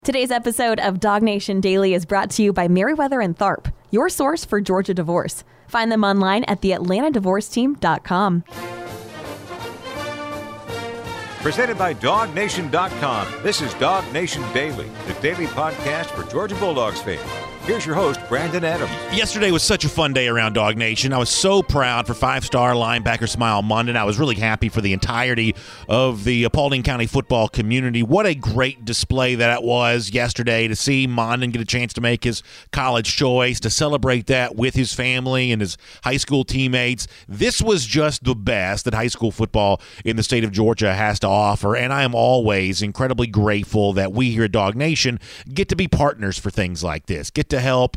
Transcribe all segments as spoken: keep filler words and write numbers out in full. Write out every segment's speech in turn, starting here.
Today's episode of Dog Nation Daily is brought to you by Merriweather and Tharp, your source for Georgia divorce. Find them online at the atlanta divorce team dot com. Presented by dog nation dot com. This is Dog Nation Daily, the daily podcast for Georgia Bulldogs fans. Here's your host, Brandon Adams. Yesterday was such a fun day around Dog Nation. I was so proud for five-star linebacker Smael Mondon. I was really happy for the entirety of the Paulding County football community. What a great display that it was yesterday to see Mondon get a chance to make his college choice, to celebrate that with his family and his high school teammates. This was just the best that high school football in the state of Georgia has to offer, and I am always incredibly grateful that we here at Dog Nation get to be partners for things like this, get to help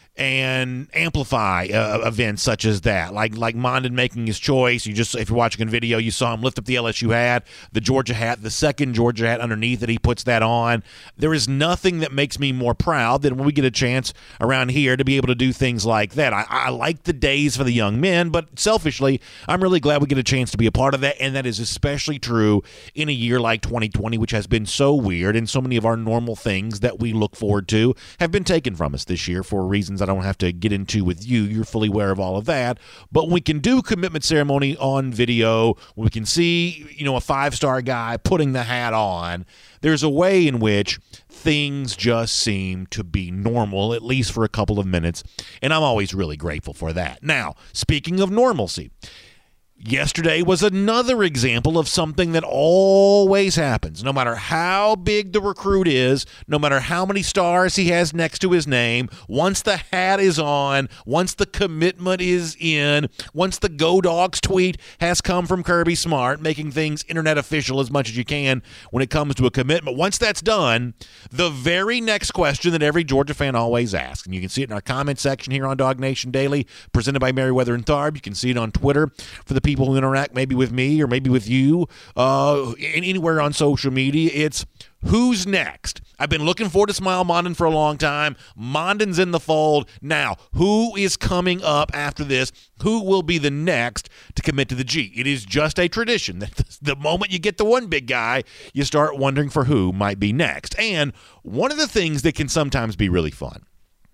and amplify uh, events such as that, like like Mondon making his choice. You just, if you're watching a video, you saw him lift up the L S U hat, the Georgia hat, the second Georgia hat underneath it. He puts that on. There is nothing that makes me more proud than when we get a chance around here to be able to do things like that. I, I like the days for the young men, but selfishly, I'm really glad we get a chance to be a part of that, and that is especially true in a year like twenty twenty, which has been so weird, and so many of our normal things that we look forward to have been taken from us this year for reasons I don't have to get into with you. You're fully aware of all of that. But we can do commitment ceremony on video, we can see, you know, a five-star guy putting the hat on. There's a way in which things just seem to be normal, at least for a couple of minutes, and I'm always really grateful for that. Now, speaking of normalcy, yesterday was another example of something that always happens. No matter how big the recruit is, no matter how many stars he has next to his name, once the hat is on, once the commitment is in, once the Go Dogs tweet has come from Kirby Smart, making things internet official as much as you can when it comes to a commitment, once that's done, the very next question that every Georgia fan always asks, and you can see it in our comment section here on Dog Nation Daily, presented by Merriweather and Tharp. You can see it on Twitter for the people people who interact maybe with me or maybe with you uh, anywhere on social media. It's who's next? I've been looking forward to Smael Mondon for a long time. Mondon's in the fold. Now, who is coming up after this? Who will be the next to commit to the G? It is just a tradition that the moment you get the one big guy, you start wondering for who might be next. And one of the things that can sometimes be really fun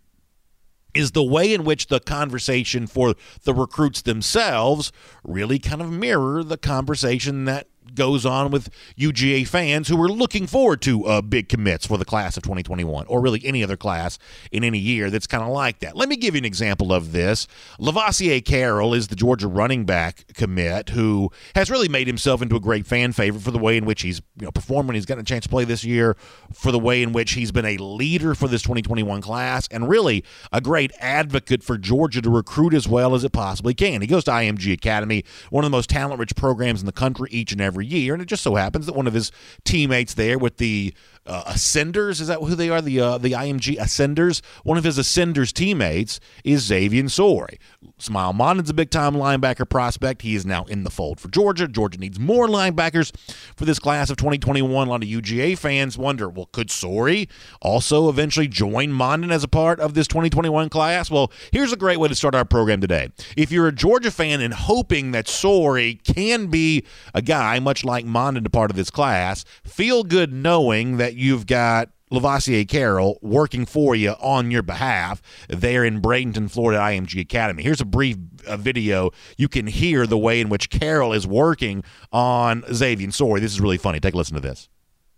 is the way in which the conversation for the recruits themselves really kind of mirror the conversation that goes on with U G A fans who are looking forward to uh, big commits for the class of twenty twenty-one, or really any other class in any year that's kind of like that. Let me give you an example of this. Lavassier Carroll is the Georgia running back commit who has really made himself into a great fan favorite for the way in which he's, you know, performed when he's gotten a chance to play this year, for the way in which he's been a leader for this twenty twenty-one class, and really a great advocate for Georgia to recruit as well as it possibly can. He goes to I M G Academy, one of the most talent-rich programs in the country each and every year, and it just so happens that one of his teammates there with the uh, Ascenders, is that who they are, the uh, the I M G Ascenders? One of his Ascenders teammates is Xavier Sorey. Smael Mondon's a big-time linebacker prospect. He is now in the fold for Georgia. Georgia needs more linebackers for this class of twenty twenty-one. A lot of U G A fans wonder, well, could Sorey also eventually join Mondon as a part of this twenty twenty-one class? Well, here's a great way to start our program today. If you're a Georgia fan and hoping that Sorey can be a guy much like Mondon, a part of this class, feel good knowing that you've got Lavassier Carroll working for you on your behalf there in Bradenton, Florida, I M G Academy. Here's a brief uh, video. You can hear the way in which Carroll is working on Xavier Sorey. This is really funny. Take a listen to this.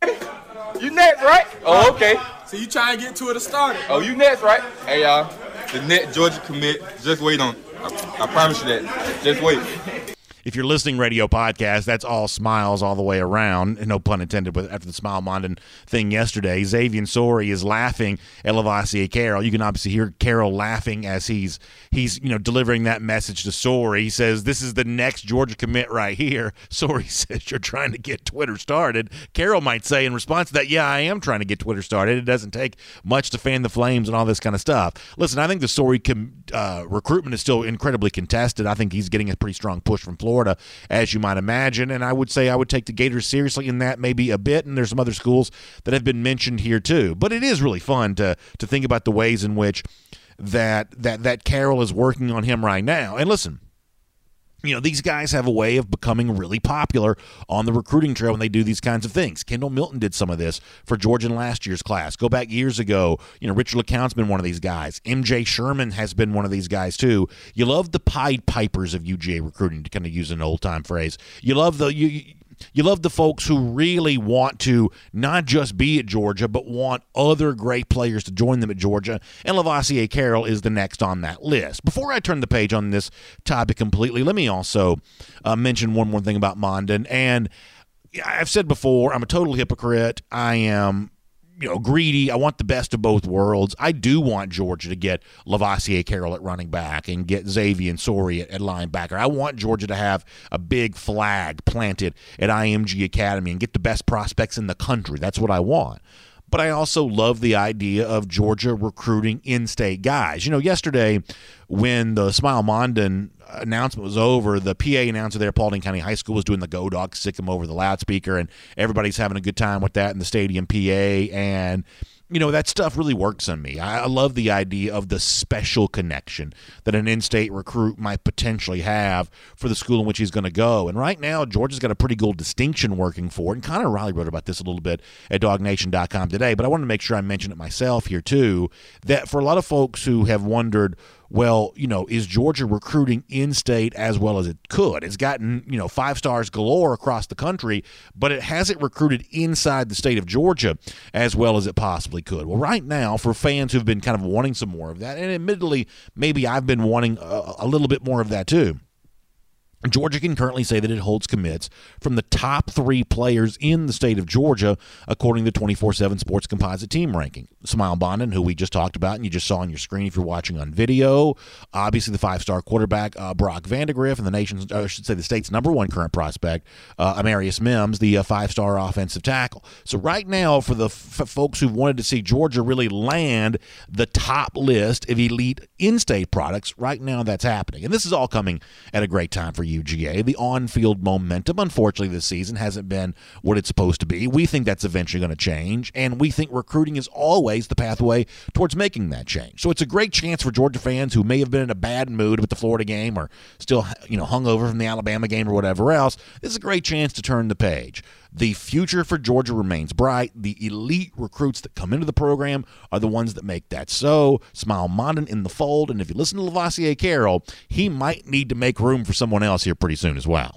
You next, right? Oh, okay. So you try and get to it to start it. Oh, you next, right? Hey, y'all. The net Georgia commit. Just wait on it. I, I promise you that. Just wait. If you're listening radio podcast, that's all smiles all the way around, and no pun intended, but after the Smael Mondon thing yesterday, Xavier Sorey is laughing at Lavassier Carroll. You can obviously hear Carroll laughing as he's he's you know delivering that message to Sorey. He says, "This is the next Georgia commit right here." Sorey says, "You're trying to get Twitter started." Carroll might say in response to that, "Yeah, I am trying to get Twitter started. It doesn't take much to fan the flames and all this kind of stuff." Listen, I think the Sorey com- uh, recruitment is still incredibly contested. I think he's getting a pretty strong push from Florida. Florida, as you might imagine, and I would say I would take the Gators seriously in that maybe a bit, and there's some other schools that have been mentioned here too. But it is really fun to to think about the ways in which that that that Carroll is working on him right now. And listen, You know, these guys have a way of becoming really popular on the recruiting trail when they do these kinds of things. Kendall Milton did some of this for Georgia in last year's class. Go back years ago, you know, Richard LeCount's been one of these guys. M J Sherman has been one of these guys too. You love the Pied Pipers of U G A recruiting, to kind of use an old-time phrase. You love the you. You love the folks who really want to not just be at Georgia, but want other great players to join them at Georgia, and Lavoisier Carroll is the next on that list. Before I turn the page on this topic completely, let me also uh, mention one more thing about Mondon. And I've said before, I'm a total hypocrite. I am you know, greedy. I want the best of both worlds. I do want Georgia to get Lavoisier Carroll at running back and get Xavier Sori at, at linebacker. I want Georgia to have a big flag planted at I M G Academy and get the best prospects in the country. That's what I want. But I also love the idea of Georgia recruiting in-state guys. You know, yesterday when the Smile Mondon announcement was over, the P A announcer there at Paulding County High School was doing the Go Dog, sick him over the loudspeaker, and everybody's having a good time with that in the stadium P A. And you know, that stuff really works on me. I love the idea of the special connection that an in-state recruit might potentially have for the school in which he's going to go. And right now, Georgia's got a pretty cool distinction working for it. And Connor Riley wrote about this a little bit at dog nation dot com today, but I wanted to make sure I mention it myself here too, that for a lot of folks who have wondered, well, you know, is Georgia recruiting in-state as well as it could? It's gotten, you know, five stars galore across the country, but it hasn't recruited inside the state of Georgia as well as it possibly could. Well, right now, for fans who've been kind of wanting some more of that, and admittedly, maybe I've been wanting a, a little bit more of that too, Georgia can currently say that it holds commits from the top three players in the state of Georgia, according to the twenty-four seven Sports Composite Team Ranking. Smile Mondon, who we just talked about and you just saw on your screen if you're watching on video. Obviously, the five-star quarterback, uh, Brock Vandegrift, and the nation's, uh, I should say the state's number one current prospect, uh, Amarius Mims, the uh, five-star offensive tackle. So right now, for the f- folks who wanted to see Georgia really land the top list of elite in-state products, right now that's happening. And this is all coming at a great time for you. U G A. The on-field momentum, unfortunately, this season hasn't been what it's supposed to be. We think that's eventually going to change, and we think recruiting is always the pathway towards making that change. So it's a great chance for Georgia fans who may have been in a bad mood with the Florida game or still, you know, hungover from the Alabama game or whatever else. This is a great chance to turn the page. The future for Georgia remains bright. The elite recruits that come into the program are the ones that make that so. Smile Mondon in the fold, and if you listen to Lavoisier Carroll, he might need to make room for someone else here pretty soon as well.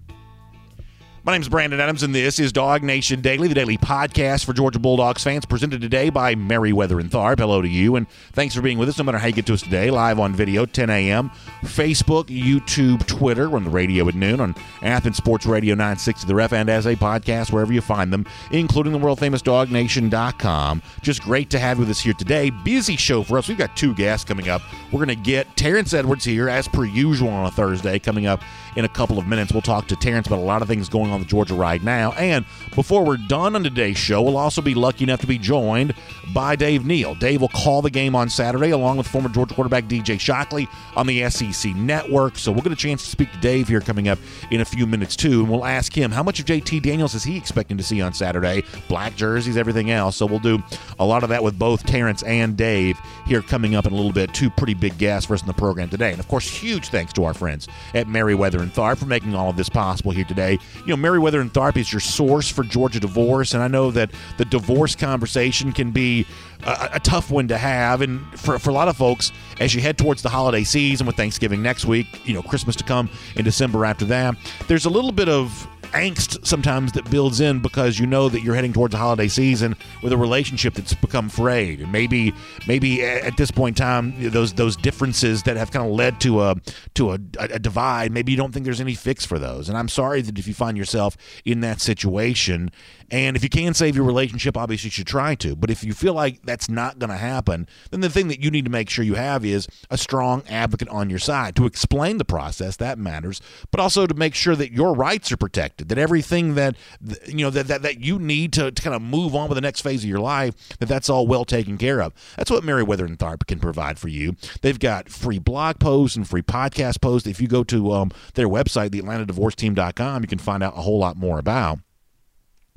My name is Brandon Adams, and this is Dog Nation Daily, the daily podcast for Georgia Bulldogs fans, presented today by Merriweather and Tharp. Hello to you, and thanks for being with us, no matter how you get to us today, live on video, ten a.m., Facebook, YouTube, Twitter. We're on the radio at noon on Athens Sports Radio nine sixty The Ref, and as a podcast wherever you find them, including the world-famous dog nation dot com. Just great to have you with us here today. Busy show for us. We've got two guests coming up. We're going to get Terrence Edwards here, as per usual on a Thursday, coming up in a couple of minutes. We'll talk to Terrence about a lot of things going on the Georgia right now. And before we're done on today's show, we'll also be lucky enough to be joined by Dave Neal. Dave will call the game on Saturday along with former Georgia quarterback D J Shockley on the S E C Network. So we'll get a chance to speak to Dave here coming up in a few minutes too, and we'll ask him how much of J T Daniels is he expecting to see on Saturday. Black jerseys, everything else. So we'll do a lot of that with both Terrence and Dave here coming up in a little bit. Two pretty big guests for us in the program today. And of course, huge thanks to our friends at Merriweather and Tharp for making all of this possible here today. You know, Merriweather and Tharp is your source for Georgia divorce, and I know that the divorce conversation can be a, a tough one to have, and for, for a lot of folks, as you head towards the holiday season with Thanksgiving next week, you know, Christmas to come in December after that, there's a little bit of angst sometimes that builds in because you know that you're heading towards the holiday season with a relationship that's become frayed, and maybe maybe at this point in time those those differences that have kind of led to a to a, a divide, maybe you don't think there's any fix for those. And I'm sorry that if you find yourself in that situation, and if you can save your relationship, obviously you should try to, but if you feel like that's not going to happen, then the thing that you need to make sure you have is a strong advocate on your side to explain the process. That matters, but also to make sure that your rights are protected, that everything that you know that, that, that you need to, to kind of move on with the next phase of your life, that that's all well taken care of. That's what Merriweather and Tharp can provide for you. They've got free blog posts and free podcast posts. If you go to um, their website, the atlanta divorce team dot com, you can find out a whole lot more about.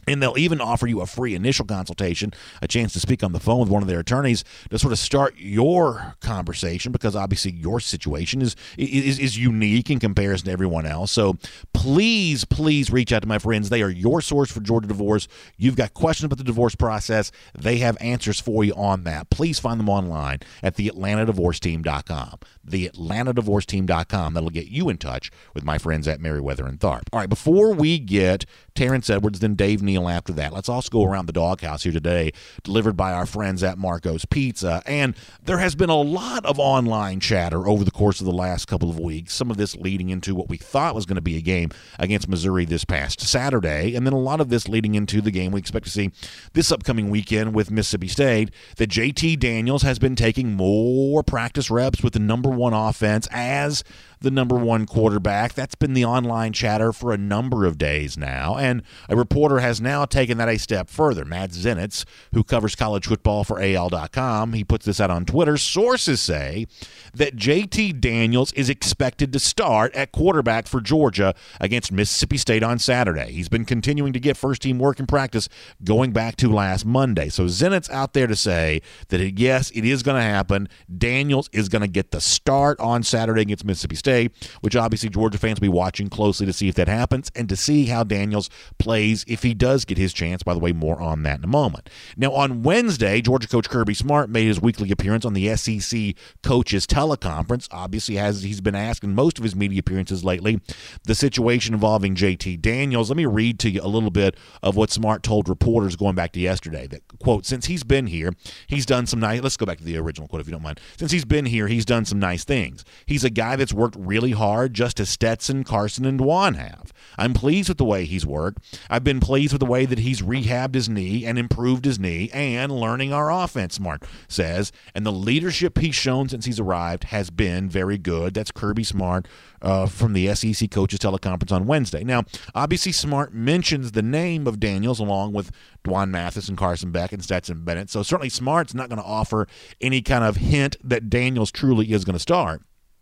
And they'll even offer you a free initial consultation, a chance to speak on the phone with one of their attorneys to sort of start your conversation, because obviously your situation is is, is unique in comparison to everyone else. So please, please reach out to my friends. They are your source for Georgia divorce. You've got questions about the divorce process. They have answers for you on that. Please find them online at the atlanta divorce team dot com. the atlanta divorce team dot com. That'll get you in touch with my friends at Merriweather and Tharp. All right, before we get Terrence Edwards, then Dave Neal after that, let's also go around the doghouse here today, delivered by our friends at Marco's Pizza. And there has been a lot of online chatter over the course of the last couple of weeks, some of this leading into what we thought was going to be a game against Missouri this past Saturday, and then a lot of this leading into the game we expect to see this upcoming weekend with Mississippi State, that J T Daniels has been taking more practice reps with the number one offense as the number one quarterback. That's been the online chatter for a number of days now, and a reporter has now taken that a step further. Matt Zenitz, who covers college football for A L dot com, he puts this out on Twitter. Sources say that J T Daniels is expected to start at quarterback for Georgia against Mississippi State on Saturday. He's been continuing to get first-team work in practice going back to last Monday. So Zenitz out there to say that, it, yes, it is going to happen. Daniels is going to get the start on Saturday against Mississippi State, which obviously Georgia fans will be watching closely to see if that happens and to see how Daniels plays if he does get his chance. By the way, more on that in a moment. Now, on Wednesday, Georgia coach Kirby Smart made his weekly appearance on the S E C Coaches Teleconference. Obviously, as he's been asked in most of his media appearances lately, the situation involving J T Daniels. Let me read to you a little bit of what Smart told reporters going back to yesterday. That, quote, since he's been here, he's done some nice, let's go back to the original quote if you don't mind. Since he's been here, he's done some nice things. He's a guy that's worked really hard, just as Stetson, Carson, and Dwan have. I'm pleased with the way he's worked. I've been pleased with the way that he's rehabbed his knee and improved his knee and learning our offense, Smart says. And the leadership he's shown since he's arrived has been very good. That's Kirby Smart uh, from the S E C Coaches Teleconference on Wednesday. Now, obviously, Smart mentions the name of Daniels along with Dwan Mathis and Carson Beck and Stetson Bennett. So certainly Smart's not going to offer any kind of hint that Daniels truly is going to start.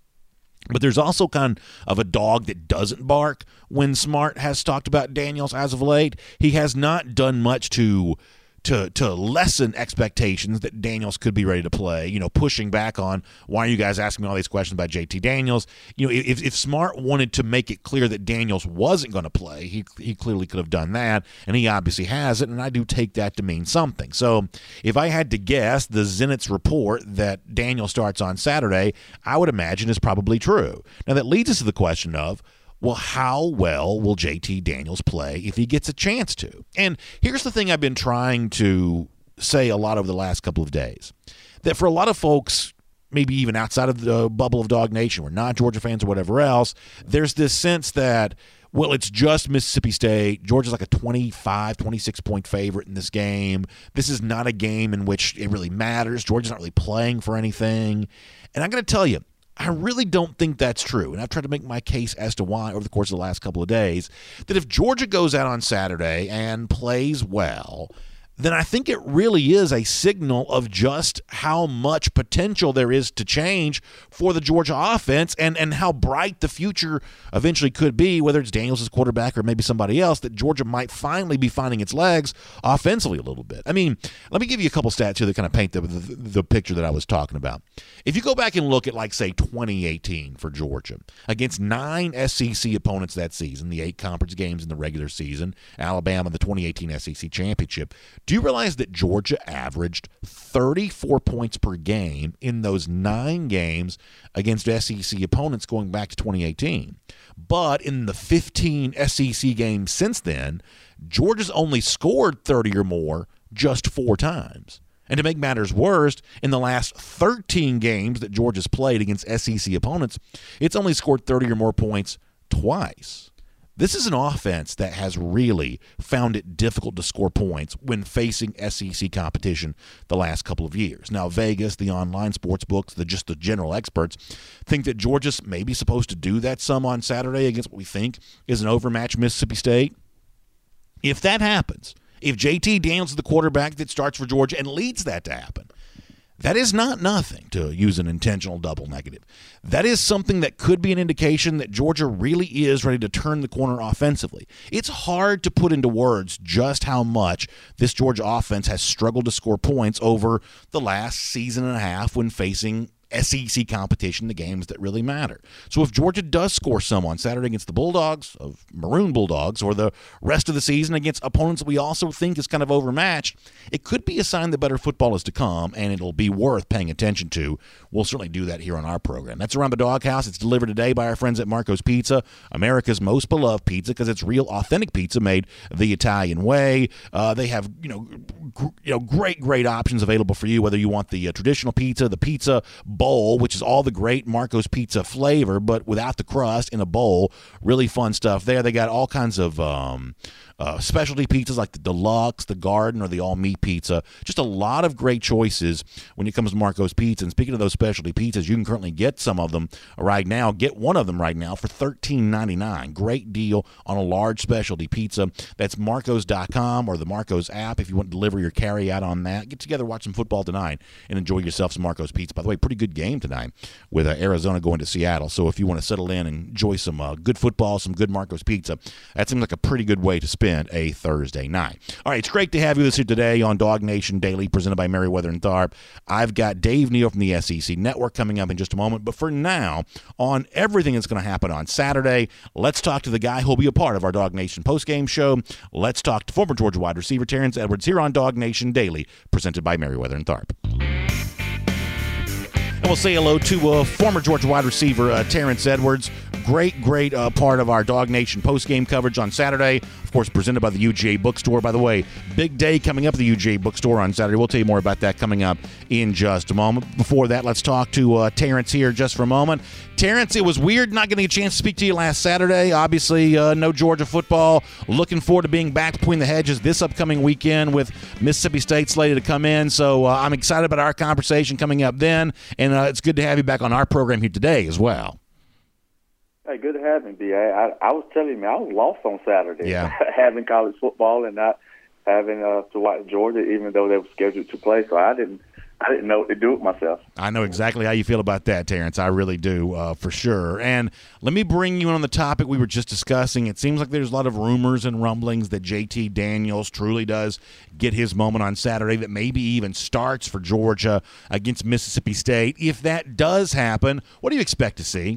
But there's also kind of a dog that doesn't bark when Smart has talked about Daniels as of late. He has not done much to to to lessen expectations that Daniels could be ready to play, you know, pushing back on, why are you guys asking me all these questions about J T Daniels? You know, if, if Smart wanted to make it clear that Daniels wasn't going to play, he he clearly could have done that, and he obviously hasn't, and I do take that to mean something. So if I had to guess, the Zenitz report that Daniel starts on Saturday, I would imagine is probably true. Now that leads us to the question of, well, how well will J T Daniels play if he gets a chance to? And here's the thing I've been trying to say a lot over the last couple of days, that for a lot of folks, maybe even outside of the bubble of Dog Nation, we're not Georgia fans or whatever else, there's this sense that, well, it's just Mississippi State. Georgia's like a twenty-five, twenty-six point favorite in this game. This is not a game in which it really matters. Georgia's not really playing for anything. And I'm going to tell you, I really don't think that's true, and I've tried to make my case as to why over the course of the last couple of days, that if Georgia goes out on Saturday and plays well, then I think it really is a signal of just how much potential there is to change for the Georgia offense and, and how bright the future eventually could be, whether it's Daniels as quarterback or maybe somebody else, that Georgia might finally be finding its legs offensively a little bit. I mean, let me give you a couple stats here that kind of paint the, the, the picture that I was talking about. If you go back and look at, like, say, twenty eighteen for Georgia, against nine S E C opponents that season, the eight conference games in the regular season, Alabama, the twenty eighteen S E C championship, do you realize that Georgia averaged thirty-four points per game in those nine games against S E C opponents going back to twenty eighteen? But in the fifteen S E C games since then, Georgia's only scored thirty or more just four times. And to make matters worse, in the last thirteen games that Georgia's played against S E C opponents, it's only scored thirty or more points twice. This is an offense that has really found it difficult to score points when facing S E C competition the last couple of years. Now, Vegas, the online sports books, the just the general experts, think that Georgia's maybe supposed to do that some on Saturday against what we think is an overmatched Mississippi State. If that happens, if J T Daniels is the quarterback that starts for Georgia and leads that to happen, That is not nothing, to use an intentional double negative. That is something that could be an indication that Georgia really is ready to turn the corner offensively. It's hard to put into words just how much this Georgia offense has struggled to score points over the last season and a half when facing S E C competition, the games that really matter. So if Georgia does score some on Saturday against the Bulldogs, of Maroon Bulldogs, or the rest of the season against opponents that we also think is kind of overmatched, it could be a sign that better football is to come, and it'll be worth paying attention to. We'll certainly do that here on our program. That's Around the Doghouse. It's delivered today by our friends at Marco's Pizza, America's most beloved pizza, because it's real, authentic pizza made the Italian way. Uh, they have, you know, gr- you know, great, great options available for you, whether you want the uh, traditional pizza, the pizza bowl, which is all the great Marco's Pizza flavor, but without the crust, in a bowl. Really fun stuff there. They got all kinds of um, uh, specialty pizzas like the Deluxe, the Garden, or the all-meat pizza. Just a lot of great choices when it comes to Marco's Pizza. And speaking of those specialty pizzas, you can currently get some of them right now. Get one of them right now for thirteen ninety-nine. Great deal on a large specialty pizza. That's marcos dot com or the Marco's app if you want to deliver your carry out on that. Get together, watch some football tonight, and enjoy yourself some Marco's Pizza. By the way, pretty good game tonight with uh, Arizona going to Seattle. So if you want to settle in and enjoy some uh, good football, some good Marco's Pizza, that seems like a pretty good way to spend a Thursday night. All right, it's great to have you with us here today on Dog Nation Daily, presented by Merriweather and Tharp. I've got Dave Neal from the S E C Network coming up in just a moment. But for now, on everything that's going to happen on Saturday, let's talk to the guy who'll be a part of our Dog Nation postgame show. Let's talk to former Georgia wide receiver Terrence Edwards here on Dog Nation Daily, presented by Merriweather and Tharp. And we'll say hello to uh, former Georgia wide receiver uh, Terrence Edwards. Great, great uh, part of our Dog Nation postgame coverage on Saturday. Of course, presented by the U G A Bookstore. By the way, big day coming up at the U G A Bookstore on Saturday. We'll tell you more about that coming up in just a moment. Before that, let's talk to uh, Terrence here just for a moment. Terrence, it was weird not getting a chance to speak to you last Saturday. Obviously, uh, no Georgia football. Looking forward to being back between the hedges this upcoming weekend with Mississippi State slated to come in. So uh, I'm excited about our conversation coming up then, and uh, it's good to have you back on our program here today as well. Hey, good to have me, B A. I, I was telling you, I was lost on Saturday. Yeah. Having college football and not having uh, to watch Georgia, even though they were scheduled to play. So I didn't I didn't know what to do with myself. I know exactly how you feel about that, Terrence. I really do, uh, for sure. And let me bring you in on the topic we were just discussing. It seems like there's a lot of rumors and rumblings that J T Daniels truly does get his moment on Saturday, that maybe even starts for Georgia against Mississippi State. If that does happen, what do you expect to see?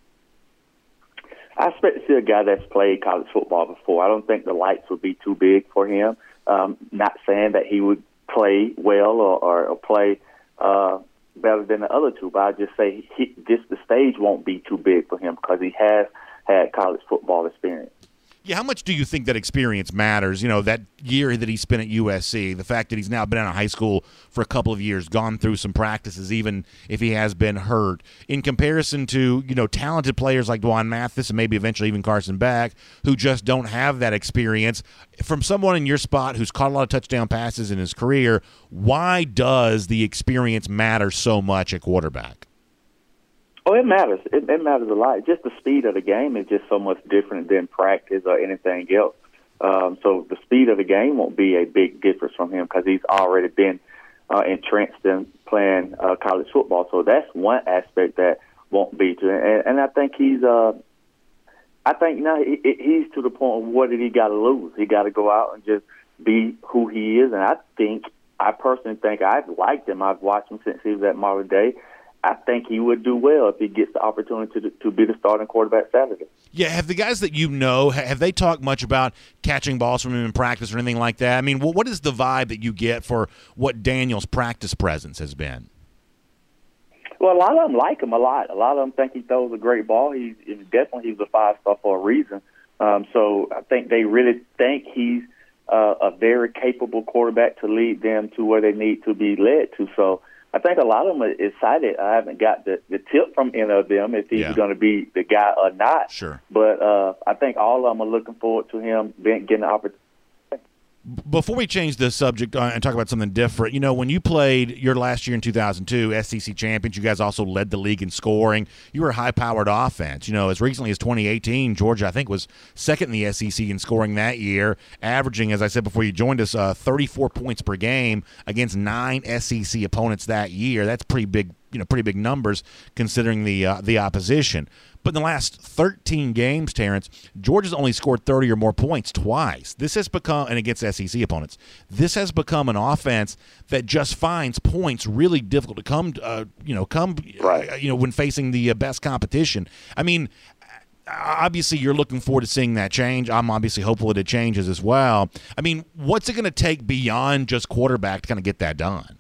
I expect to see a guy that's played college football before. I don't think the lights would be too big for him. Um, not saying that he would play well or, or, or play uh, better than the other two, but I just say he, this the stage won't be too big for him because he has had college football experience. Yeah, how much do you think that experience matters? You know, that year that he spent at U S C, the fact that he's now been out of high school for a couple of years, gone through some practices, even if he has been hurt, in comparison to, you know, talented players like Dwan Mathis and maybe eventually even Carson Beck, who just don't have that experience. From someone in your spot who's caught a lot of touchdown passes in his career, why does the experience matter so much at quarterback? Oh, it matters. It, it matters a lot. Just the speed of the game is just so much different than practice or anything else. Um, so the speed of the game won't be a big difference from him because he's already been uh, entrenched in playing uh, college football. So that's one aspect that won't be to him. And, and I think he's, uh, I think you know, he, he's to the point of what did he got to lose? He got to go out and just be who he is. And I think, I personally think I've liked him. I've watched him since he was at Mater Dei. I think he would do well if he gets the opportunity to, to be the starting quarterback Saturday. Yeah, have the guys that you know, have they talked much about catching balls from him in practice or anything like that? I mean, what is the vibe that you get for what Daniel's practice presence has been? Well, a lot of them like him a lot. A lot of them think he throws a great ball. He's, he's definitely he's a five-star for a reason. Um, so I think they really think he's uh, a very capable quarterback to lead them to where they need to be led to. So I think a lot of them are excited. I haven't got the, the tip from any of them if he's yeah. going to be the guy or not. Sure. But uh, I think all of them are looking forward to him being, getting the opportunity. Before we change the subject uh, and talk about something different, you know, when you played your last year in two thousand two, S E C champions, you guys also led the league in scoring. You were a high-powered offense. You know, as recently as twenty eighteen, Georgia, I think, was second in the S E C in scoring that year, averaging, as I said before you joined us, uh, thirty-four points per game against nine S E C opponents that year. That's pretty big, you know, pretty big numbers considering the uh, the opposition. But in the last thirteen games, Terrence, Georgia's only scored thirty or more points twice. This has become, and against S E C opponents, this has become an offense that just finds points really difficult to come, uh, you know, come, right. uh, you know, when facing the uh, best competition. I mean, obviously you're looking forward to seeing that change. I'm obviously hopeful that it changes as well. I mean, what's it going to take beyond just quarterback to kind of get that done?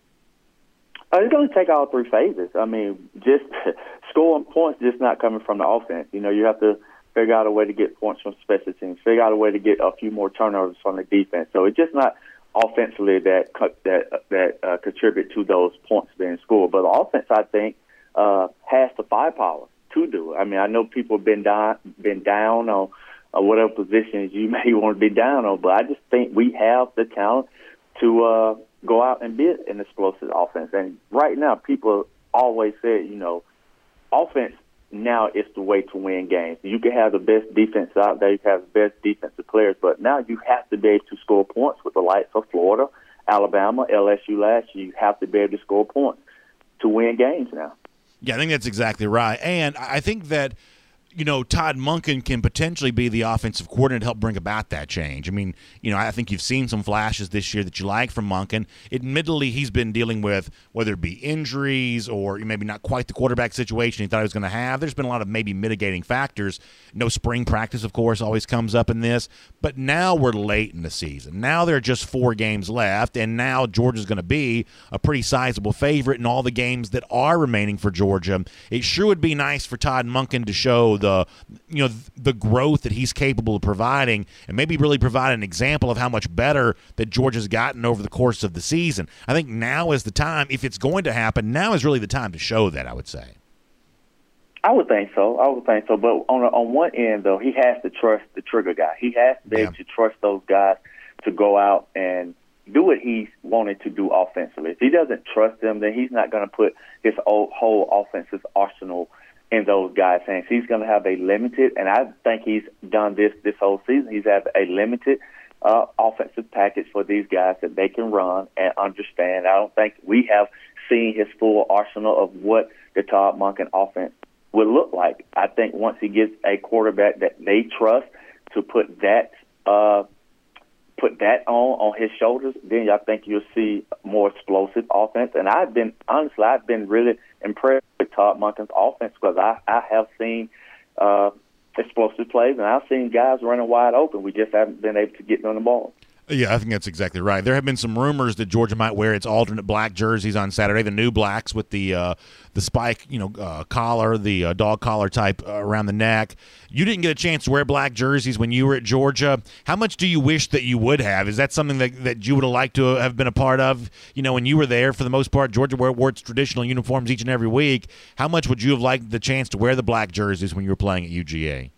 Uh, it's going to take all three phases. I mean, just scoring points just not coming from the offense. You know, you have to figure out a way to get points from special teams, figure out a way to get a few more turnovers from the defense. So it's just not offensively that that that uh, contribute to those points being scored. But the offense, I think, uh, has the firepower to do it. I mean, I know people have been down, been down on uh, whatever positions you may want to be down on, but I just think we have the talent to uh, go out and be an explosive offense. And right now, people always say, you know, offense now is the way to win games. You can have the best defense out there, you can have the best defensive players, but now you have to be able to score points with the likes of Florida, Alabama, L S U last year. You have to be able to score points to win games now. Yeah, I think that's exactly right. And I think that, you know, Todd Monken can potentially be the offensive coordinator to help bring about that change. I mean, you know, I think you've seen some flashes this year that you like from Monken. Admittedly, he's been dealing with whether it be injuries or maybe not quite the quarterback situation he thought he was going to have. There's been a lot of maybe mitigating factors. No spring practice, of course, always comes up in this. But now we're late in the season. Now there are just four games left, and now Georgia's going to be a pretty sizable favorite in all the games that are remaining for Georgia. It sure would be nice for Todd Monken to show the you know the growth that he's capable of providing, and maybe really provide an example of how much better that Georgia's gotten over the course of the season. I think now is the time, if it's going to happen, now is really the time to show that, I would say. I would think so. I would think so. But on on one end, though, he has to trust the trigger guy. He has to be yeah. able to trust those guys to go out and do what he's wanted to do offensively. If he doesn't trust them, then he's not going to put his whole offensive arsenal in those guys' hands. He's going to have a limited, and I think he's done this this whole season, he's had a limited uh, offensive package for these guys that they can run and understand. I don't think we have seen his full arsenal of what the Todd Monken offense would look like. I think once he gets a quarterback that they trust to put that uh, put that on on his shoulders, then I think you'll see more explosive offense. And I've been, honestly, I've been really impressed with Todd Monken's offense because I, I have seen uh, explosive plays, and I've seen guys running wide open. We just haven't been able to get them the ball. Yeah, I think that's exactly right. There have been some rumors that Georgia might wear its alternate black jerseys on Saturday, the new blacks with the uh, the spike, you know, uh, collar, the uh, dog collar type uh, around the neck. You didn't get a chance to wear black jerseys when you were at Georgia. How much do you wish that you would have? Is that something that, that you would have liked to have been a part of? You know, when you were there, for the most part, Georgia wore, wore its traditional uniforms each and every week. How much would you have liked the chance to wear the black jerseys when you were playing at U G A?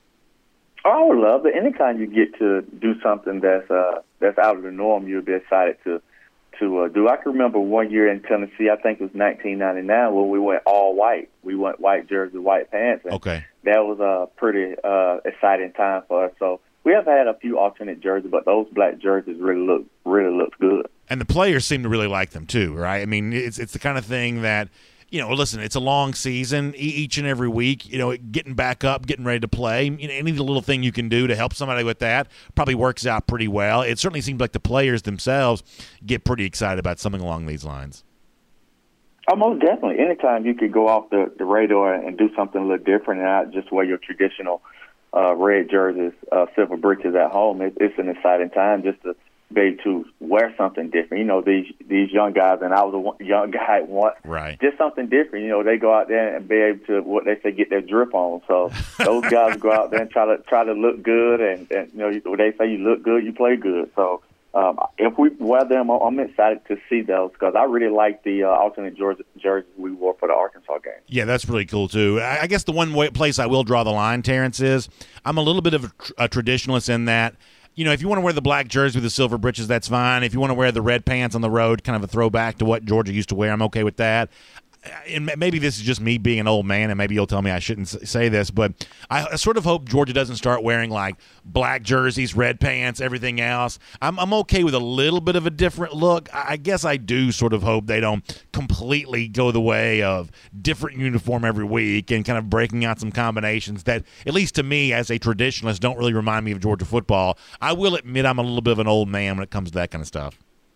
I would love it. Anytime you get to do something that's uh, that's out of the norm, you'll be excited to to uh, do. I can remember one year in Tennessee, I think it was nineteen ninety-nine, when we went all white. We went white jersey, white pants. And okay. That was a pretty uh, exciting time for us. So we have had a few alternate jerseys, but those black jerseys really look really look good. And the players seem to really like them too, right? I mean, it's it's the kind of thing that, you know, listen, it's a long season, each and every week, you know, getting back up, getting ready to play. You know, any little thing you can do to help somebody with that probably works out pretty well. It certainly seems like the players themselves get pretty excited about something along these lines. Oh, most definitely. Anytime you could go off the, the radar and do something a little different and not just wear your traditional uh, red jerseys, uh, silver breeches at home, it, it's an exciting time just to be able to wear something different. You know, these these young guys, and I was a young guy once, right? Just something different. You know, they go out there and be able to, what they say, get their drip on. So those guys go out there and try to try to look good, and, and you know, when they say you look good, you play good. So um, if we wear them, I'm excited to see those because I really like the uh, alternate jerseys we wore for the Arkansas game. Yeah, that's really cool too. I guess the one way, place I will draw the line, Terrence, is I'm a little bit of a, tr- a traditionalist in that you know, if you want to wear the black jersey with the silver breeches, that's fine. If you want to wear the red pants on the road, kind of a throwback to what Georgia used to wear, I'm okay with that. And maybe this is just me being an old man, and maybe you'll tell me I shouldn't say this, but I sort of hope Georgia doesn't start wearing, like, black jerseys, red pants, everything else. I'm, I'm okay with a little bit of a different look. I guess I do sort of hope they don't completely go the way of different uniform every week and kind of breaking out some combinations that, at least to me as a traditionalist, don't really remind me of Georgia football. I will admit I'm a little bit of an old man when it comes to that kind of stuff.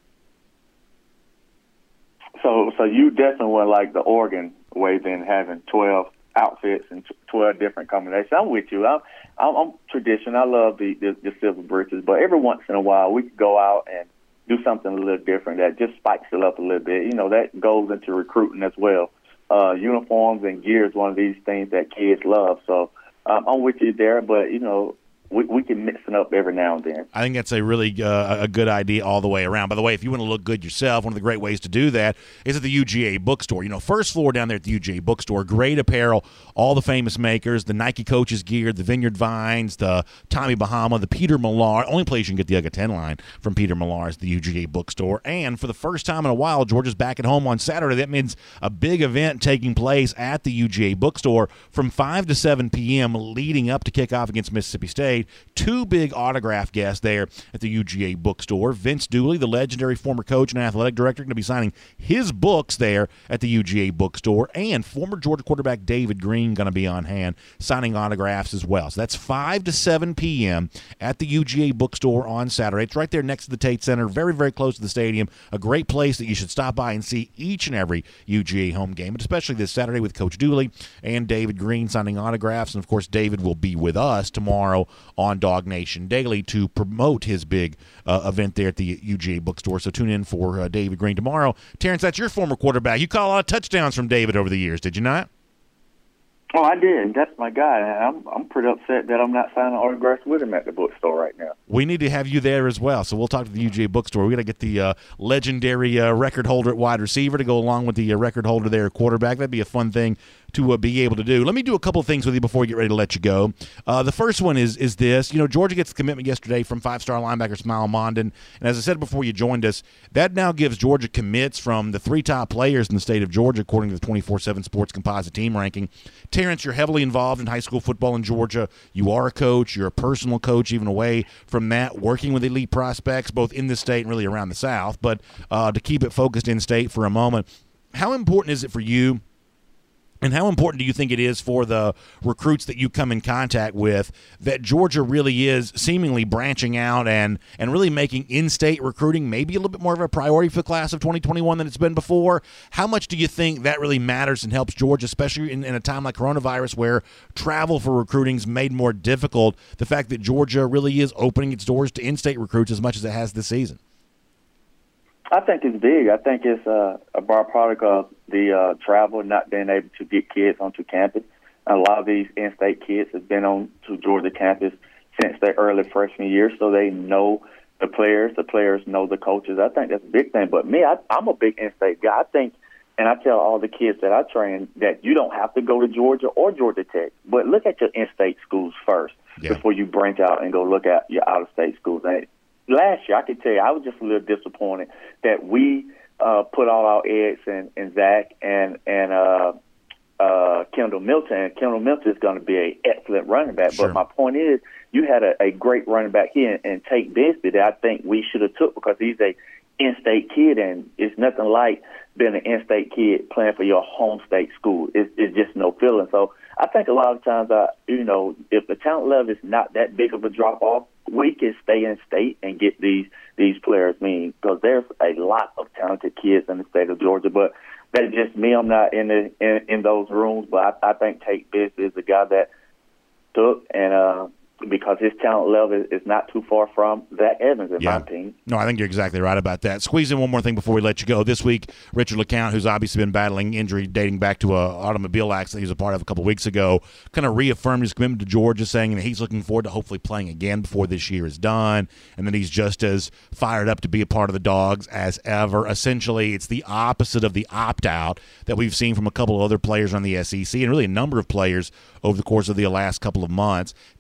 So, so you definitely would like the Oregon way, then having twelve outfits and twelve different combinations. I'm with you. I'm, I'm, I'm traditional. I love the, the, the silver breeches, but every once in a while we could go out and do something a little different that just spikes it up a little bit. You know, that goes into recruiting as well. Uh, uniforms and gear is one of these things that kids love. So um, I'm with you there, but, you know, We, we can mix it up every now and then. I think that's a really uh, a good idea all the way around. By the way, if you want to look good yourself, one of the great ways to do that is at the U G A bookstore. You know, first floor down there at the U G A bookstore, great apparel, all the famous makers, the Nike coaches gear, the Vineyard Vines, the Tommy Bahama, the Peter Millar. Only place you can get the U G A ten line from Peter Millar is the U G A bookstore. And for the first time in a while, Georgia's back at home on Saturday. That means a big event taking place at the U G A bookstore from five to seven p.m. leading up to kickoff against Mississippi State. Two big autograph guests there at the U G A bookstore. Vince Dooley, the legendary former coach and athletic director, going to be signing his books there at the U G A bookstore. And former Georgia quarterback David Green going to be on hand signing autographs as well. So that's five to seven p.m. at the U G A bookstore on Saturday. It's right there next to the Tate Center, very, very close to the stadium. A great place that you should stop by and see each and every U G A home game, but especially this Saturday with Coach Dooley and David Green signing autographs. And, of course, David will be with us tomorrow on Dog Nation Daily to promote his big uh, event there at the U G A bookstore. So tune in for uh, David Green tomorrow. Terrence, that's your former quarterback. You caught a lot of touchdowns from David over the years, did you not? Oh, I did. That's my guy. I'm I'm pretty upset that I'm not signing autographs with him at the bookstore right now. We need to have you there as well. So we'll talk to the U G A bookstore. We got to get the uh, legendary uh, record holder at wide receiver to go along with the uh, record holder there at quarterback. That'd be a fun thing to uh, be able to do. Let me do a couple of things with you before we get ready to let you go. Uh, the first one is is this. You know, Georgia gets the commitment yesterday from five-star linebacker Smael Mondon. And as I said before you joined us, that now gives Georgia commits from the three top players in the state of Georgia, according to the twenty-four seven Sports Composite Team Ranking. Terrence, you're heavily involved in high school football in Georgia. You are a coach. You're a personal coach even away from that, working with elite prospects both in the state and really around the South. But uh, to keep it focused in state for a moment, how important is it for you, and how important do you think it is for the recruits that you come in contact with that Georgia really is seemingly branching out and, and really making in-state recruiting maybe a little bit more of a priority for the class of twenty twenty-one than it's been before? How much do you think that really matters and helps Georgia, especially in, in a time like coronavirus where travel for recruiting is made more difficult, the fact that Georgia really is opening its doors to in-state recruits as much as it has this season? I think it's big. I think it's uh, a byproduct of the uh, travel, not being able to get kids onto campus. A lot of these in-state kids have been on to Georgia campus since their early freshman year, so they know the players. The players know the coaches. I think that's a big thing. But me, I, I'm a big in-state guy. I think, and I tell all the kids that I train that you don't have to go to Georgia or Georgia Tech, but look at your in-state schools first yeah. before you branch out and go look at your out-of-state schools. And last year, I can tell you, I was just a little disappointed that we uh, put all our eggs in, in Zach and and uh, uh, Kendall Milton. And Kendall Milton is going to be an excellent running back. Sure. But my point is, you had a, a great running back here and Tate Bisbee that I think we should have took because he's a in-state kid, and it's nothing like being an in-state kid playing for your home state school. It's, it's just no feeling. So I think a lot of times, I, you know, if the talent level is not that big of a drop-off, we can stay in state and get these these players. I mean, because there's a lot of talented kids in the state of Georgia, but that's just me. I'm not in the in, in those rooms, but I, I think Tate Bisbee is the guy that took, and uh, because his talent level is not too far from Zach Evans, in yeah. my opinion. No, I think you're exactly right about that. Squeeze in one more thing before we let you go. This week, Richard LeCount, who's obviously been battling injury dating back to an automobile accident he was a part of a couple weeks ago, kind of reaffirmed his commitment to Georgia, saying that he's looking forward to hopefully playing again before this year is done, and that he's just as fired up to be a part of the Dogs as ever. Essentially, it's the opposite of the opt-out that we've seen from a couple of other players on the S E C and really a number of players over the course of the last couple of months. Terrence,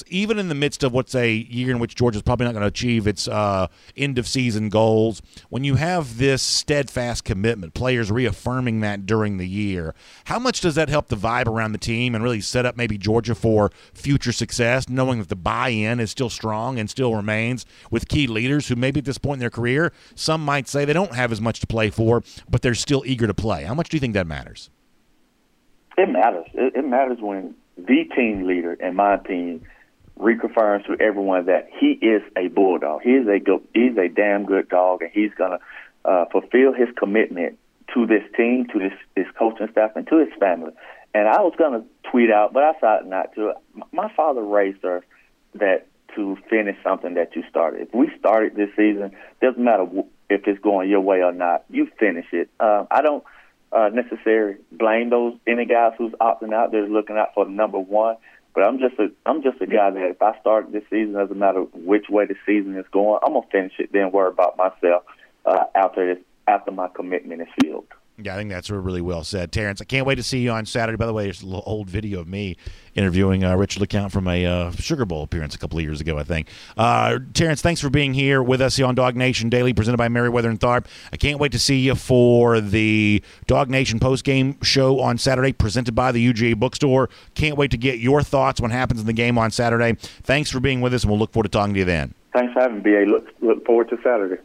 even in the midst of what's a year in which Georgia's probably not going to achieve its uh, end-of-season goals, when you have this steadfast commitment, players reaffirming that during the year, how much does that help the vibe around the team and really set up maybe Georgia for future success, knowing that the buy-in is still strong and still remains with key leaders who maybe at this point in their career, some might say they don't have as much to play for, but they're still eager to play? How much do you think that matters? It matters. It, it matters when the team leader in my team reconfirms to everyone that he is a Bulldog. He is a go, he's a damn good dog, and he's going to uh, fulfill his commitment to this team, to this, this coaching staff, and to his family. And I was going to tweet out, but I decided not to. My father raised us that to finish something that you started. If we started this season, doesn't matter if it's going your way or not, you finish it. Uh, I don't uh, necessarily blame those any guys who's opting out. They're looking out for the number one. But I'm just a I'm just a guy that if I start this season, doesn't matter which way the season is going, I'm gonna finish it. Then worry about myself uh, after this after my commitment is filled. Yeah, I think that's really well said, Terrence. I can't wait to see you on Saturday. By the way, there's a little old video of me interviewing uh, Richard LeCount from a uh, Sugar Bowl appearance a couple of years ago, I think. Uh, Terrence, thanks for being here with us here on Dog Nation Daily, presented by Merriweather and Tharp. I can't wait to see you for the Dog Nation postgame show on Saturday, presented by the U G A Bookstore. Can't wait to get your thoughts on what happens in the game on Saturday. Thanks for being with us, and we'll look forward to talking to you then. Thanks for having me, B A. Look, look forward to Saturday.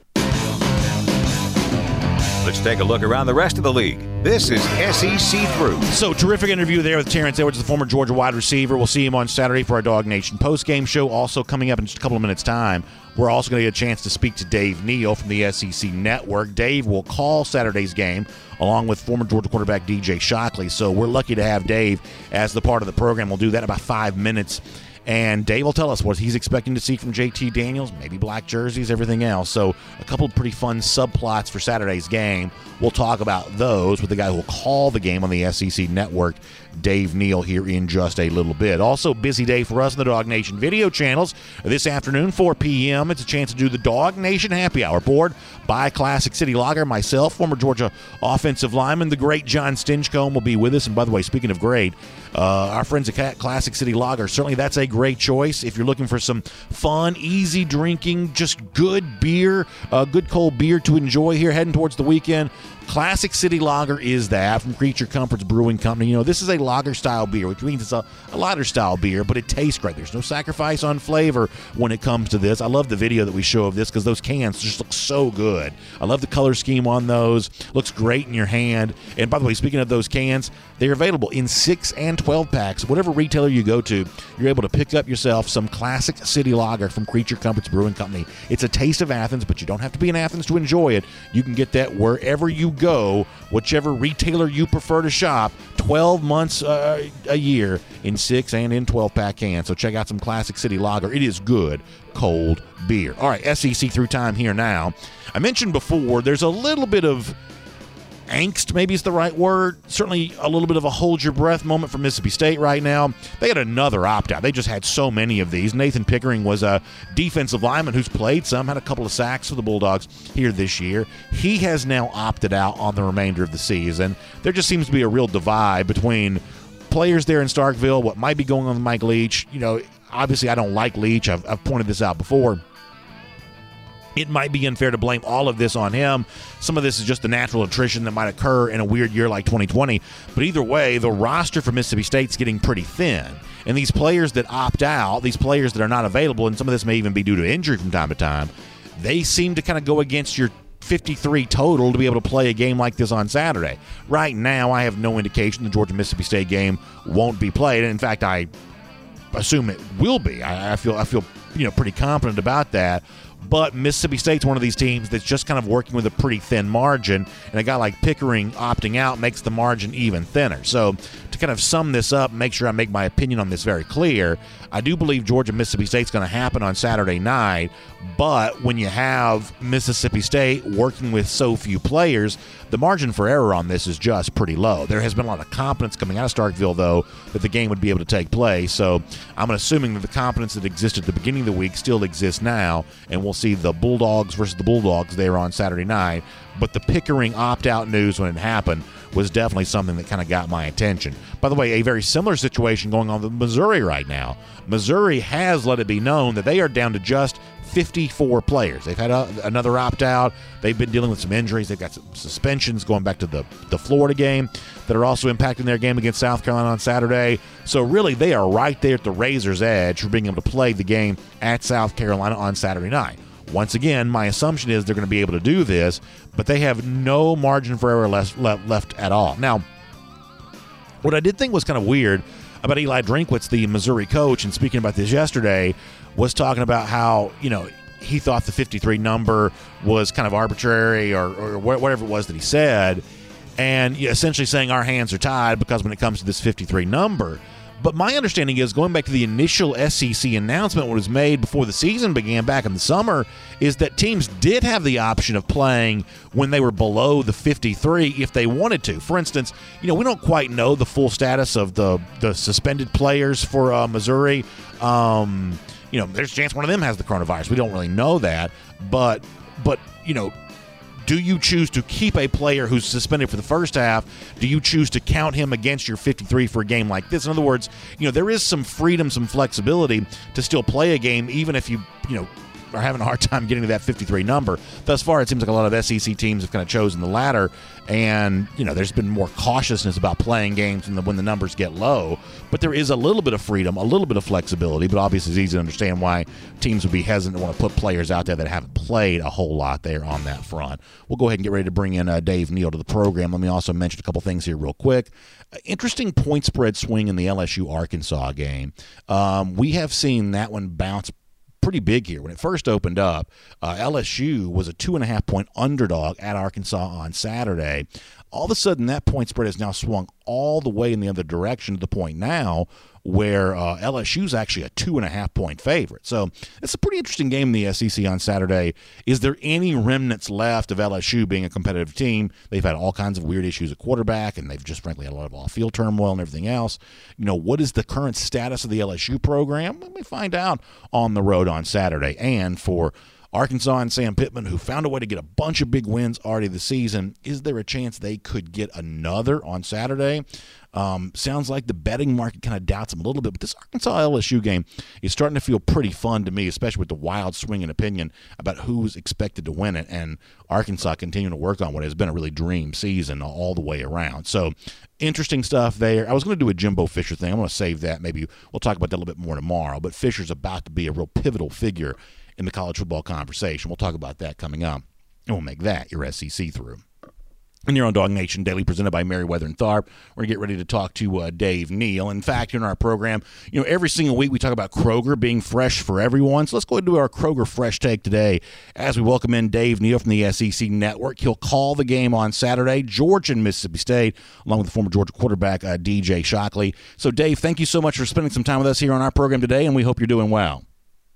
Let's take a look around the rest of the league. This is S E C Through. So, terrific interview there with Terrence Edwards, the former Georgia wide receiver. We'll see him on Saturday for our Dog Nation postgame show. Also coming up in just a couple of minutes' time, we're also going to get a chance to speak to Dave Neal from the S E C Network. Dave will call Saturday's game along with former Georgia quarterback D J Shockley. So we're lucky to have Dave as the part of the program. We'll do that in about five minutes. And Dave will tell us what he's expecting to see from J T Daniels, maybe black jerseys, everything else. So a couple of pretty fun subplots for Saturday's game. We'll talk about those with the guy who will call the game on the S E C Network, Dave Neal, here in just a little bit. Also, busy day for us in the Dog Nation video channels. This afternoon, four p.m., it's a chance to do the Dog Nation Happy Hour, poured by Classic City Lager. Myself, former Georgia offensive lineman, the great John Stinchcomb, will be with us. And by the way, speaking of great, uh, our friends at Classic City Lager, certainly that's a great choice if you're looking for some fun, easy drinking, just good beer, uh, good cold beer to enjoy here heading towards the weekend. Classic City Lager is that from Creature Comforts Brewing Company. You know, this is a lager-style beer, which means it's a, a lighter-style beer, but it tastes great. There's no sacrifice on flavor when it comes to this. I love the video that we show of this because those cans just look so good. I love the color scheme on those. Looks great in your hand. And by the way, speaking of those cans, they're available in six and twelve packs. Whatever retailer you go to, you're able to pick up yourself some Classic City Lager from Creature Comforts Brewing Company. It's a taste of Athens, but you don't have to be in Athens to enjoy it. You can get that wherever you go, whichever retailer you prefer to shop, twelve months uh, a year in six and in twelve pack cans. So check out some Classic City Lager. It is good cold beer. All right, S E C through time here now. I mentioned before there's a little bit of angst, maybe is the right word. Certainly a little bit of a hold your breath moment for Mississippi State right now. They had another opt-out. They just had so many of these. Nathan Pickering was a defensive lineman who's played some, had a couple of sacks for the Bulldogs here this year. He has now opted out on the remainder of the season. There just seems to be a real divide between players there in Starkville, what might be going on with Mike Leach. You know, obviously I don't like Leach. I've, I've pointed this out before. It might be unfair to blame all of this on him. Some of this is just the natural attrition that might occur in a weird year like twenty twenty. But either way, the roster for Mississippi State's getting pretty thin. And these players that opt out, these players that are not available, and some of this may even be due to injury from time to time, they seem to kind of go against your fifty-three total to be able to play a game like this on Saturday. Right now, I have no indication the Georgia-Mississippi State game won't be played. And in fact, I assume it will be. I, I feel I feel you know pretty confident about that. But Mississippi State's one of these teams that's just kind of working with a pretty thin margin, and a guy like Pickering opting out makes the margin even thinner. So to kind of sum this up, make sure I make my opinion on this very clear, I do believe Georgia-Mississippi State's going to happen on Saturday night, but when you have Mississippi State working with so few players, the margin for error on this is just pretty low. There has been a lot of confidence coming out of Starkville, though, that the game would be able to take place. So I'm assuming that the confidence that existed at the beginning of the week still exists now, and we'll see the Bulldogs versus the Bulldogs there on Saturday night. But the Pickering opt-out news when it happened was definitely something that kind of got my attention. By the way, a very similar situation going on with Missouri right now. Missouri has let it be known that they are down to just fifty-four players. They've had a, another opt-out. They've been dealing with some injuries. They've got some suspensions going back to the, the Florida game that are also impacting their game against South Carolina on Saturday. So really, they are right there at the razor's edge for being able to play the game at South Carolina on Saturday night. Once again, my assumption is they're going to be able to do this, but they have no margin for error left, left at all. Now, what I did think was kind of weird about Eli Drinkwitz, the Missouri coach, and speaking about this yesterday, was talking about how, you know, he thought the fifty-three number was kind of arbitrary or, or whatever it was that he said, and essentially saying our hands are tied because when it comes to this fifty-three number. But my understanding is, going back to the initial S E C announcement when it was made before the season began back in the summer, is that teams did have the option of playing when they were below the fifty-three if they wanted to. For instance, you know, we don't quite know the full status of the, the suspended players for uh, Missouri. Um, you know, there's a chance one of them has the coronavirus. We don't really know that. But, but you know, do you choose to keep a player who's suspended for the first half? Do you choose to count him against your fifty-three for a game like this? In other words, you know, there is some freedom, some flexibility to still play a game, even if you, you know, are having a hard time getting to that fifty-three number. Thus far, it seems like a lot of S E C teams have kind of chosen the latter, and, you know, there's been more cautiousness about playing games when the, when the numbers get low. But there is a little bit of freedom, a little bit of flexibility, but obviously it's easy to understand why teams would be hesitant to want to put players out there that haven't played a whole lot there on that front. We'll go ahead and get ready to bring in uh, Dave Neal to the program. Let me also mention a couple things here real quick. Uh, interesting point spread swing in the L S U-Arkansas game. Um, we have seen that one bounce pretty big here. When it first opened up, uh, L S U was a two and a half point underdog at Arkansas on Saturday. All of a sudden, that point spread has now swung all the way in the other direction to the point now where uh, L S U is actually a two and a half point favorite. So it's a pretty interesting game in the S E C on Saturday. Is there any remnants left of L S U being a competitive team? They've had all kinds of weird issues at quarterback, and they've just frankly had a lot of off-field turmoil and everything else. You know, what is the current status of the L S U program? Let me find out on the road on Saturday. And for Arkansas and Sam Pittman, who found a way to get a bunch of big wins already this season, is there a chance they could get another on Saturday? Um, sounds like the betting market kind of doubts them a little bit, but this Arkansas L S U game is starting to feel pretty fun to me, especially with the wild swing in opinion about who's expected to win it, and Arkansas continuing to work on what has been a really dream season all the way around. So interesting stuff there. I was going to do a Jimbo Fisher thing. I'm going to save that. Maybe we'll talk about that a little bit more tomorrow, but Fisher's about to be a real pivotal figure in the college football conversation. We'll talk about that coming up, and we'll make that your S E C through. And you're on Dog Nation Daily, presented by Merriweather and Tharp. We're going to get ready to talk to uh, Dave Neal. In fact, in our program, you know, every single week we talk about Kroger being fresh for everyone. So let's go ahead and do our Kroger Fresh Take today as we welcome in Dave Neal from the S E C Network. He'll call the game on Saturday, Georgia and Mississippi State, along with the former Georgia quarterback, uh, D J Shockley. So, Dave, thank you so much for spending some time with us here on our program today, and we hope you're doing well.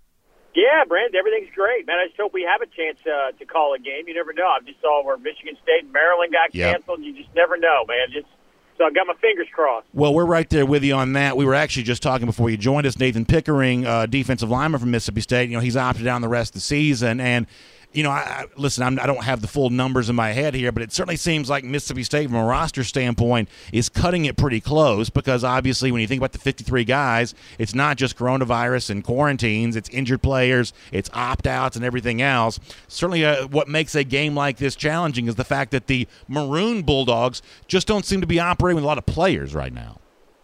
Yeah, Brent, everything's great, man. I just hope we have a chance uh, to call a game. You never know. I just saw where Michigan State and Maryland got yep. canceled. You just never know, man. Just so I've got my fingers crossed. Well, we're right there with you on that. We were actually just talking before you joined us. Nathan Pickering, uh, defensive lineman from Mississippi State. You know, he's opted down the rest of the season, and you know, I, I listen, I'm, I don't have the full numbers in my head here, but it certainly seems like Mississippi State, from a roster standpoint, is cutting it pretty close because obviously when you think about the fifty-three guys, it's not just coronavirus and quarantines, it's injured players, it's opt-outs and everything else. Certainly uh, what makes a game like this challenging is the fact that the Maroon Bulldogs just don't seem to be operating with a lot of players right now.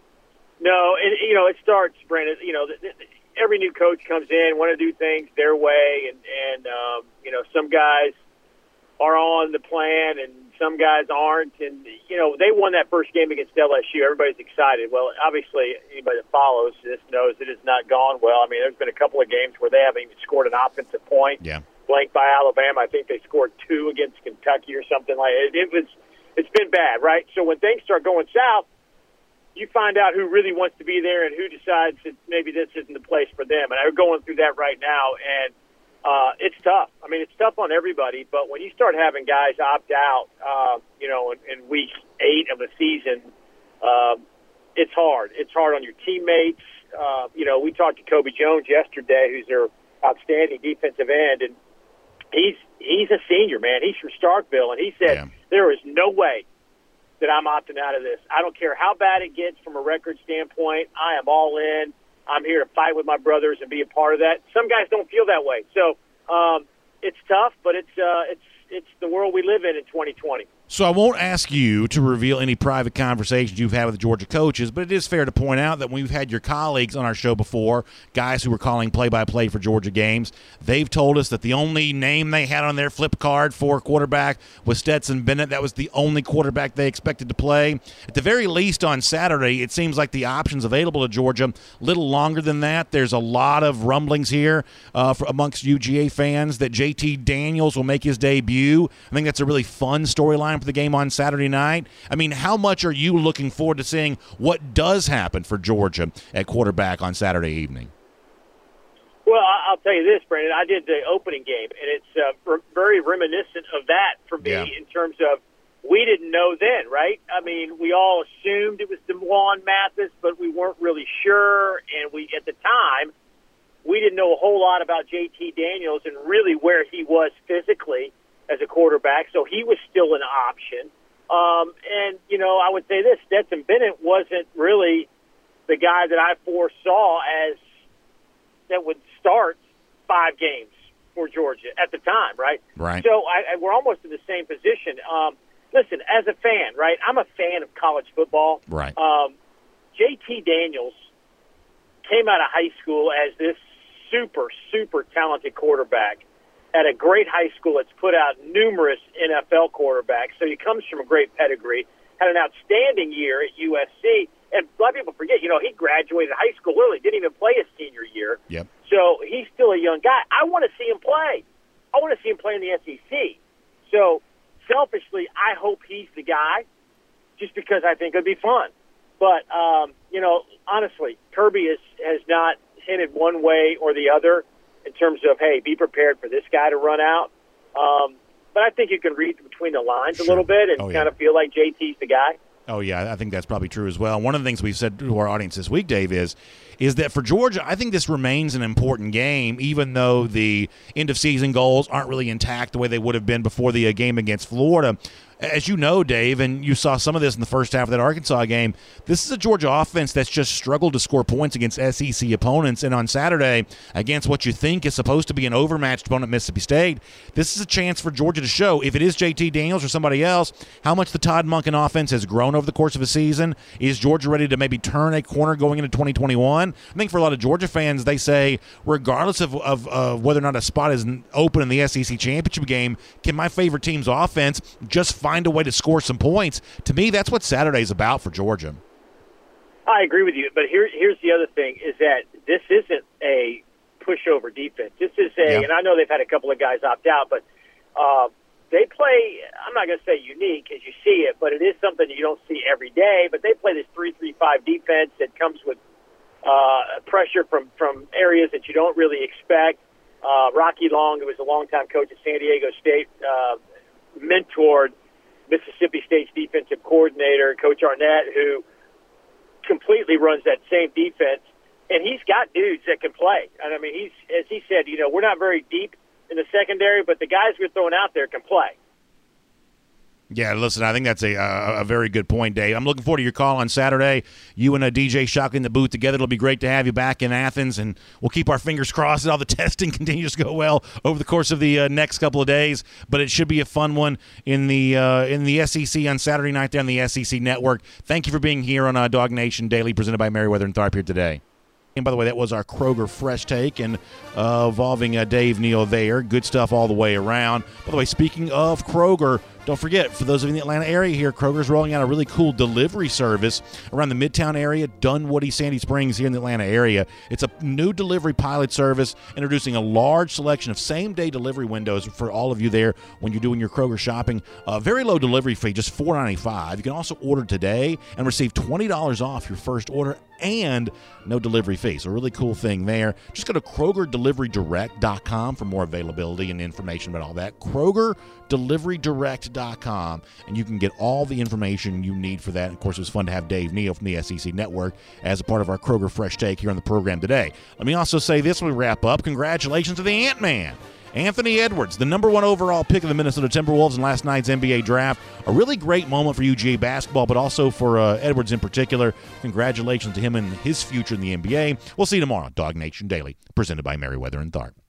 No, and, you know, it starts, Brandon, you know, the, the, every new coach comes in, want to do things their way, and, and um, you know, some guys are on the plan and some guys aren't. And, you know, they won that first game against L S U. Everybody's excited. Well, obviously, anybody that follows this knows it has not gone well. I mean, there's been a couple of games where they haven't even scored an offensive point. Yeah. Blanked by Alabama. I think they scored two against Kentucky or something like that. It, it was, it's been bad, right? So when things start going south, you find out who really wants to be there and who decides that maybe this isn't the place for them. And I'm going through that right now, and uh, it's tough. I mean, it's tough on everybody, but when you start having guys opt out, uh, you know, in, in week eight of a season, uh, it's hard. It's hard on your teammates. Uh, you know, we talked to Kobe Jones yesterday, who's their outstanding defensive end, and he's he's a senior, man. He's from Starkville, and he said yeah. there is no way that I'm opting out of this. I don't care how bad it gets from a record standpoint. I am all in. I'm here to fight with my brothers and be a part of that. Some guys don't feel that way. So um, it's tough, but it's uh, it's it's the world we live in in twenty twenty. So I won't ask you to reveal any private conversations you've had with the Georgia coaches, but it is fair to point out that when we've had your colleagues on our show before, guys who were calling play-by-play for Georgia games, they've told us that the only name they had on their flip card for quarterback was Stetson Bennett. That was the only quarterback they expected to play. At the very least on Saturday, it seems like the options available to Georgia, a little longer than that. There's a lot of rumblings here uh, for, amongst U G A fans that J T Daniels will make his debut. I think that's a really fun storyline for the game on Saturday night. I mean, how much are you looking forward to seeing what does happen for Georgia at quarterback on Saturday evening? Well, I'll tell you this, Brandon. I did the opening game, and it's uh, very reminiscent of that for me yeah. in terms of we didn't know then, right? I mean, we all assumed it was DeJuan Mathis, but we weren't really sure, and we at the time, we didn't know a whole lot about J T Daniels and really where he was physically as a quarterback, so he was still an option. Um, and, you know, I would say this, Stetson Bennett wasn't really the guy that I foresaw as that would start five games for Georgia at the time, right? Right. So I, I, we're almost in the same position. Um, listen, as a fan, right, I'm a fan of college football. Right. Um, J T Daniels came out of high school as this super, super talented quarterback at a great high school that's put out numerous N F L quarterbacks. So he comes from a great pedigree, had an outstanding year at U S C. And a lot of people forget, you know, he graduated high school early, didn't even play his senior year. Yep. So he's still a young guy. I want to see him play. I want to see him play in the S E C. So selfishly, I hope he's the guy just because I think it would be fun. But, um, you know, honestly, Kirby has, has not hinted one way or the other in terms of, hey, be prepared for this guy to run out. Um, but I think you can read between the lines sure. a little bit and oh, yeah. kind of feel like J T's the guy. Oh, yeah, I think that's probably true as well. One of the things we've said to our audience this week, Dave, is is that for Georgia, I think this remains an important game, even though the end-of-season goals aren't really intact the way they would have been before the uh, game against Florida. As you know, Dave, and you saw some of this in the first half of that Arkansas game, this is a Georgia offense that's just struggled to score points against S E C opponents. And on Saturday, against what you think is supposed to be an overmatched opponent, Mississippi State, this is a chance for Georgia to show, if it is J T Daniels or somebody else, how much the Todd Monken offense has grown over the course of a season. Is Georgia ready to maybe turn a corner going into twenty twenty-one? I think for a lot of Georgia fans, they say, regardless of, of uh, whether or not a spot is open in the S E C championship game, can my favorite team's offense just find a way to score some points? To me, that's what Saturday's about for Georgia. I agree with you, but here, here's the other thing, is that this isn't a pushover defense. This is a, yeah. and I know they've had a couple of guys opt out, but uh, they play, I'm not going to say unique as you see it, but it is something you don't see every day, but they play this three three five defense that comes with uh, pressure from, from areas that you don't really expect. Uh, Rocky Long, who was a longtime coach at San Diego State, uh, mentored Mississippi State's defensive coordinator, Coach Arnett, who completely runs that same defense. And he's got dudes that can play. And, I mean, he's as he said, you know, we're not very deep in the secondary, but the guys we're throwing out there can play. Yeah, listen, I think that's a a, a very good point, Dave. I'm looking forward to your call on Saturday. You and a D J Shock in the booth together. It'll be great to have you back in Athens, and we'll keep our fingers crossed that all the testing continues to go well over the course of the uh, next couple of days. But it should be a fun one in the uh, in the S E C on Saturday night there on the S E C Network. Thank you for being here on uh, Dog Nation Daily, presented by Merriweather and Tharp here today. And by the way, that was our Kroger Fresh Take and uh, involving uh, Dave Neal there. Good stuff all the way around. By the way, speaking of Kroger, don't forget, for those of you in the Atlanta area here, Kroger's rolling out a really cool delivery service around the Midtown area, Dunwoody, Sandy Springs here in the Atlanta area. It's a new delivery pilot service introducing a large selection of same-day delivery windows for all of you there when you're doing your Kroger shopping. A very low delivery fee, just four ninety-five. You can also order today and receive twenty dollars off your first order and no delivery fee. So a really cool thing there. Just go to Kroger Delivery Direct dot com for more availability and information about all that. Kroger Delivery Direct dot com, and you can get all the information you need for that. Of course, it was fun to have Dave Neal from the S E C Network as a part of our Kroger Fresh Take here on the program today. Let me also say this when we wrap up. Congratulations to the Ant-Man Anthony Edwards, the number one overall pick of the Minnesota Timberwolves in last night's N B A draft. A really great moment for U G A basketball, but also for uh, Edwards in particular. Congratulations to him and his future in the N B A. We'll see you tomorrow on Dog Nation Daily, presented by Merriweather and Tharp.